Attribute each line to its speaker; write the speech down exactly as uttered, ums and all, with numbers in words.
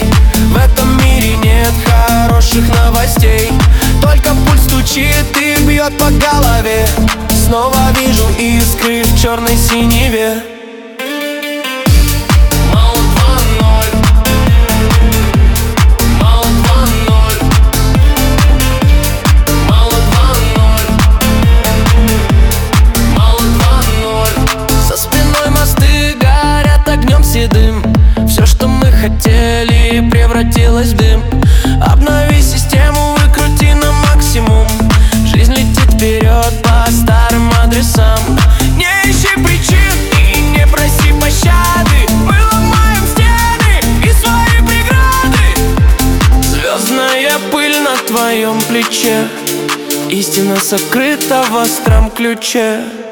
Speaker 1: В этом мире нет хороших новостей, только пульс стучит и бьет по голове. Снова вижу искры в черной синеве. Седым. Все, что мы хотели, превратилось в дым. Обнови систему, выкрути на максимум. Жизнь летит вперед по старым адресам. Не ищи причин и не проси пощады. Мы ломаем стены и свои преграды. Звездная пыль на твоем плече, истина сокрыта в остром ключе.